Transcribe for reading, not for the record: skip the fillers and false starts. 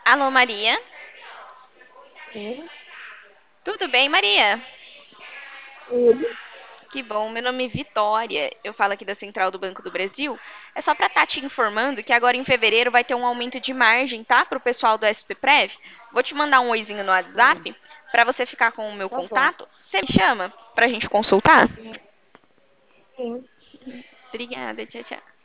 Alô, Maria? Sim, Tudo bem, Maria? tudo. Que bom, meu nome é Vitória. Eu falo aqui da Central do Banco do Brasil. É só para estar te informando que agora em fevereiro vai ter um aumento de margem, tá? Para o pessoal do SPPrev. Vou te mandar um oizinho no Hum, WhatsApp para você ficar com o meu tá bom. contato. Você me chama para a gente consultar? Sim, sim. Obrigada, tchau, tchau.